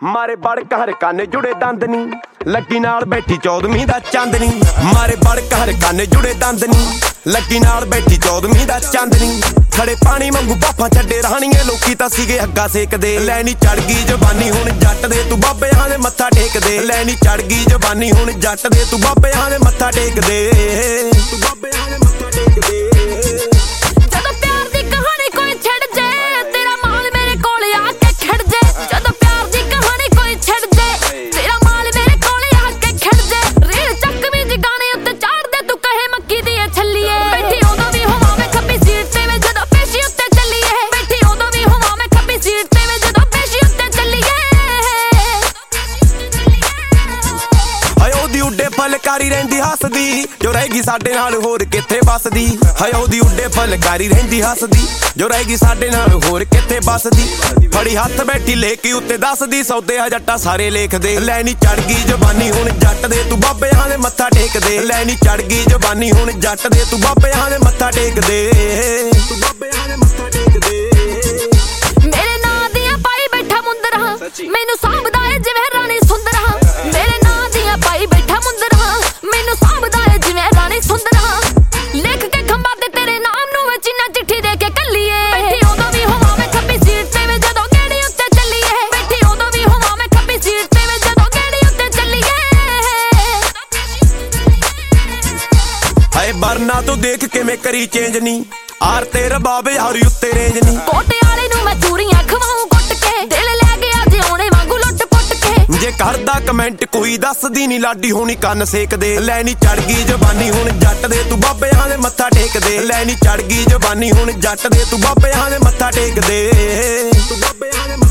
ਮਾਰੇ ਬੜਕ ਹਰ ਕੰਨ ਜੁੜੇ ਦੰਦ ਨੀ ਲੱਗੀ ਨਾਲ ਬੈਠੀ 14ਵੀਂ ਦਾ ਚਾਂਦਨੀ ਮਾਰੇ ਬੜਕ ਹਰ ਕੰਨ ਜੁੜੇ ਦੰਦ ਨੀ ਲੱਗੀ ਨਾਲ ਬੈਠੀ 14ਵੀਂ ਦਾ ਚਾਂਦਨੀ ਖੜੇ ਪਾਣੀ ਵਾਂਗੂ ਬਾਫਾਂ ਛੱਡੇ ਰਾਣੀਏ ਲੋਕੀ ਤਾਂ ਸੀਗੇ ਅੱਗਾ ਸੇਕਦੇ ਲੈਣੀ ਚੜ ਗਈ ਜਵਾਨੀ ਹੁਣ ਜੱਟ ਦੇ ਤੂੰ ਬਾਬਿਆਂ ਦੇ ਮੱਥਾ ਟੇਕਦੇ ਲੈਣੀ ਚੜ ਗਈ ਜਵਾਨੀ ਹੁਣ ਜੱਟ ਦੇ ਤੂੰ ਬਾਬਿਆਂ ਦੇ ਮੱਥਾ ਟੇਕਦੇ ਤੂੰ ਬਾਬਿਆਂ ਦੇ ਮੱਥਾ ਟੇਕਦੇ ਜਦੋਂ ਪਿਆਰ ਦੀ ਕਹਾਣੀ ਕੋਈ ਛੱਡ ਜੇ ਤੇਰਾ ਮਾਲ ਮੇਰੇ ਕੋਲ ਆ ਕੇ ਖੜ ਜੇ ਜਦੋਂ ਪਿਆਰ ਦੀ ਕਹਾਣੀ ਕੋਈ ਛੱਡ ਜੇ ਤੇਰਾ ਮਾਲ ਮੇਰੇ ਕੋਲ ਆ ਕੇ ਖੜ ਜੇ ਰੀਲ ਚੱਕਵੀਂ ਜੀ ਗਾਣੇ ਉੱਤੇ ਚਾੜ ਦੇ ਤੂੰ ਕਹੇ ਮੱਕੀ ਦੀ ਛੱਲੀਏ ਬੈਠੀ ਉਦੋਂ ਵੀ ਹੋਵਾਂ ਮੈਂ ਖੱਬੀ ਸੀਟ ਤੇ ਵੇ ਜਦੋਂ ਪੇਸ਼ੀ ਉੱਤੇ ਚੱਲੀਏ ਬੈਠੀ ਉਦੋਂ ਵੀ ਹੋਵਾਂ ਮੈਂ ਖੱਬੀ ਸੀਟ ਤੇ ਵੇ ਜਦੋਂ ਪੇਸ਼ੀ ਉੱਤੇ ਚੱਲੀਏ ਹਾਏ ਉਹਦੀ ਉੱਡੇ ਫਲਕਾਰੀ ਰਹਿੰਦੀ ਹੱਸਦੀ ਜੋ ਰਹੇਗੀ ਸਾਡੇ ਨਾਲ ਹੋਰ ਕਿੱਥੇ ਵੱਸਦੀ ਹਾਏ ਉਹਦੀ ਉੱਡੇ ਫਲਕਾਰੀ ਰਹਿੰਦੀ ਹੱਸਦੀ ਜੋ ਰਹੇਗੀ ਸਾਡੇ ਨਾਲ ਹੋਰ ਕਿੱਥੇ ਵੱਸਦੀ ਫੜੀ ਹੱਥ ਬੈਠੀ ਲੈ ਕੇ ਉੱਤੇ ਦੱਸਦੀ ਸੌਦੇ ਆ ਜੱਟਾਂ ਸਾਰੇ ਲੇਖਦੇ ਲੈਣੀ ਚੜ ਗਈ ਜਵਾਨੀ ਹੁਣ ਜੱਟ ਦੇ ਤੂੰ ਬਾਬਿਆਂ ਦੇ ਮੱਥਾ ਟੇਕਦੇ ਲੈਣੀ ਚੜ ਗਈ ਜਵਾਨੀ ਹੁਣ ਜੱਟ ਦੇ ਤੂੰ ਬਾਬਿਆਂ ਦੇ ਮੱਥਾ ਟੇਕਦੇ ਤੂੰ ਬਾਬਿਆਂ ਦੇ ਮੱਥਾ ਟੇਕਦੇ ਮੇਰੇ ਨਾਂ ਦੀਆਂ ਪਾਈ ਬੈਠਾ ਮੁੰਦਰਾ ਮੈਨੂੰ ਸਾਂਭਦਾ ਏ ਜਿਵੇਂ ਰਾਣੀ ਸੁੰਦਰਾ ਮੇਰੇ ਨਾਂ ਦੀਆਂ ਪਾਈ ਬੈਠਾ ਮੁੰਦਰਾ ਮੈਨੂੰ ਸਾਂਭਦਾ ਏ ਜਿਵੇਂ ਰਾਣੀ ਸੁੰਦਰਾ ਲਿਖ ਕੇ ਖੰਭਾਂ ਤੇ ਤੇਰੇ ਨਾਮ ਨੂੰ ਵਿੱਚ ਨਾ ਚਿੱਠੀ ਦੇ ਕੇ ਕੱਲੀਏ ਬੈਠੀ ਉਦੋਂ ਵੀ ਹੋਵਾਂ ਮੈਂ ਖੱਬੀ ਸੀਟ ਤੇ ਵੇ ਜਦੋਂ ਗੇੜੀ ਉੱਤੇ ਚੱਲੀਏ ਬੈਠੀ ਉਦੋਂ ਵੀ ਹੋਵਾਂ ਮੈਂ ਖੱਬੀ ਸੀਟ ਤੇ ਵੇ ਜਦੋਂ ਗੇੜੀ ਉੱਤੇ ਚੱਲੀਏ ਹਾਏ ਬਰਨਾ ਤੂੰ ਦੇਖ ਕਿਵੇਂ ਕਰੀ ਚੇਂਜ ਨੀ ਆਰ ਤੇ ਰਬਾਬ ਯਾਰੀ ਉੱਤੇ ਰੇਂਜ ਨੀ ਕੋਟੇ ਵਾਲੇ ਨੂੰ ਮੈਂ ਚੂਰੀਆਂ ਖਵਾਉਂ ਕੁੱਟ ਕੇ ਦਿਲ ਲੈ ਗਿਆ ਜਿਉਣੇ ਵਾਂਗੂ ਲੁੱਟ ਪੁੱਟ ਕੇ ਜੇ ਕਰਦਾ ਕਮੈਂਟ ਕੋਈ ਦੱਸਦੀ ਨੀ ਲਾਡੀ ਹੋਣੀ ਕੰਨ ਸੇਕਦੇ ਲੈਣੀ ਚੜ ਗਈ ਜਵਾਨੀ ਹੁਣ ਜੱਟ ਦੇ ਤੂੰ ਬਾਬਿਆਂ ਦੇ ਮੱਥਾ ਟੇਕਦੇ ਲੈਣੀ ਚੜ ਗਈ ਜਵਾਨੀ ਹੁਣ ਜੱਟ ਦੇ ਤੂੰ ਬਾਬਿਆਂ ਦੇ ਮੱਥਾ ਟੇਕਦੇ ਤੂੰ ਬਾਬਿਆਂ ਦੇ